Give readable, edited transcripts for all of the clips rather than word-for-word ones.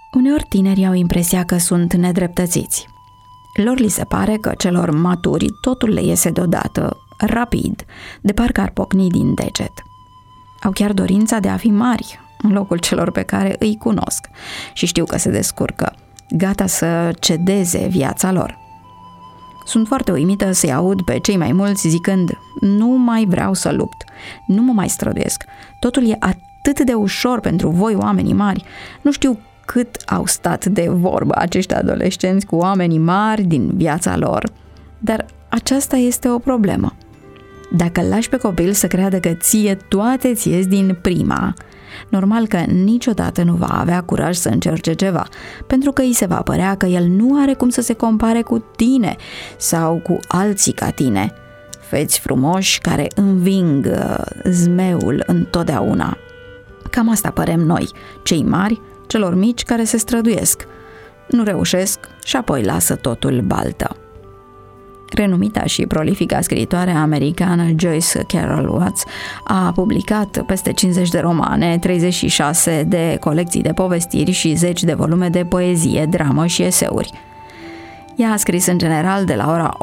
Uneori tinerii au impresia că sunt nedreptățiți. Lor li se pare că celor maturi totul le iese deodată, rapid, de parcă ar pocni din deget. Au chiar dorința de a fi mari în locul celor pe care îi cunosc și știu că se descurcă, gata să cedeze viața lor. Sunt foarte uimită să-i aud pe cei mai mulți zicând: nu mai vreau să lupt, nu mă mai străduiesc, totul e atât de ușor pentru voi, oamenii mari. Nu știu cât au stat de vorbă acești adolescenți cu oamenii mari din viața lor, dar aceasta este o problemă. Dacă îl lași pe copil să creadă că ție toate ți ies din prima, normal că niciodată nu va avea curaj să încerce ceva, pentru că îi se va părea că el nu are cum să se compare cu tine sau cu alții ca tine, feți frumoși care înving zmeul întotdeauna. Cam asta părem noi, cei mari, celor mici care se străduiesc, nu reușesc și apoi lasă totul baltă. Renumita și prolifica scriitoare americană Joyce Carol Oates a publicat peste 50 de romane, 36 de colecții de povestiri și 10 de volume de poezie, dramă și eseuri. Ea a scris în general de la ora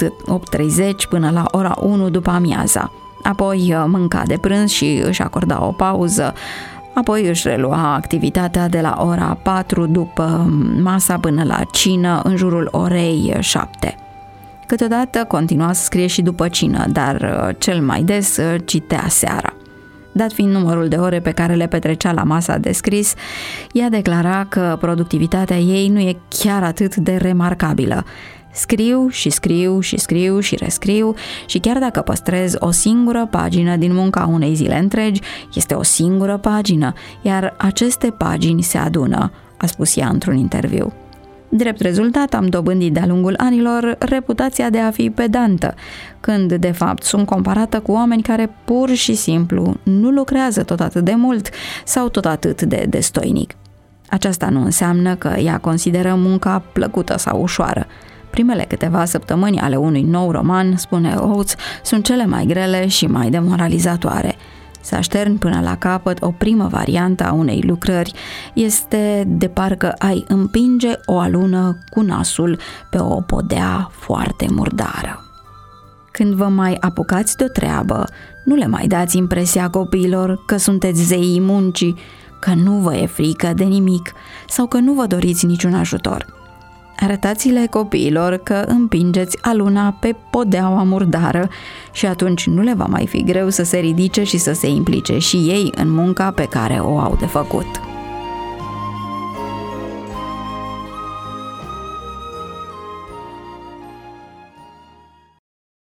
8:30 până la ora 1 după amiaza. Apoi mânca de prânz și își acorda o pauză, apoi își relua activitatea de la ora 4 după masa până la cină în jurul orei 7. Câteodată continua să scrie și după cină, dar cel mai des citea seara. Dat fiind numărul de ore pe care le petrecea la masa de scris, ea declara că productivitatea ei nu e chiar atât de remarcabilă. Scriu și scriu și scriu și rescriu și chiar dacă păstrez o singură pagină din munca unei zile întregi, este o singură pagină, iar aceste pagini se adună, a spus ea într-un interviu. Drept rezultat, am dobândit de-a lungul anilor reputația de a fi pedantă, când de fapt sunt comparată cu oameni care pur și simplu nu lucrează tot atât de mult sau tot atât de destoinic. Aceasta nu înseamnă că ea consideră munca plăcută sau ușoară. Primele câteva săptămâni ale unui nou roman, spune Oates, sunt cele mai grele și mai demoralizatoare. Să așterni până la capăt o primă variantă a unei lucrări este de parcă ai împinge o alună cu nasul pe o podea foarte murdară. Când vă mai apucați de o treabă, nu le mai dați impresia copiilor că sunteți zeii muncii, că nu vă e frică de nimic sau că nu vă doriți niciun ajutor. Arătați-le copiilor că împingeți aluna pe podeaua murdară și atunci nu le va mai fi greu să se ridice și să se implice și ei în munca pe care o au de făcut.